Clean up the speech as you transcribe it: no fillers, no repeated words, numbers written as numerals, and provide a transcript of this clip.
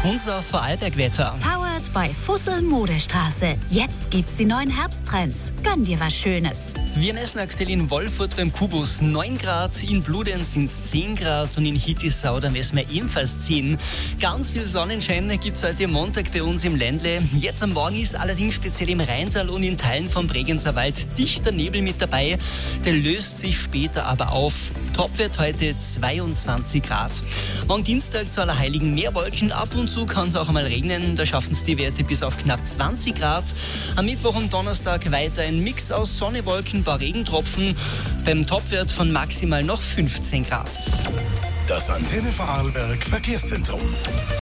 Unser Vorarlberg-Wetter. Powered by Fussel Modestraße. Jetzt gibt's die neuen Herbsttrends. Gönn dir was Schönes. Wir messen aktuell in Wolfurt beim Kubus 9 Grad, in Bludenz sind es 10 Grad und in Hittisau, da messen wir ebenfalls 10. Ganz viel Sonnenschein gibt es heute Montag bei uns im Ländle. Jetzt am Morgen ist allerdings speziell im Rheintal und in Teilen vom Bregenzer Wald dichter Nebel mit dabei. Der löst sich später aber auf. Topwert heute 22 Grad. Morgen Dienstag zu Allerheiligen mehr Wolken, ab und zu kann es auch einmal regnen. Da schaffen es die Werte bis auf knapp 20 Grad. Am Mittwoch und Donnerstag weiter ein Mix aus Sonne, Wolken, ein paar Regentropfen. Beim Topwert von maximal noch 15 Grad. Das Antenne Vorarlberg Verkehrszentrum.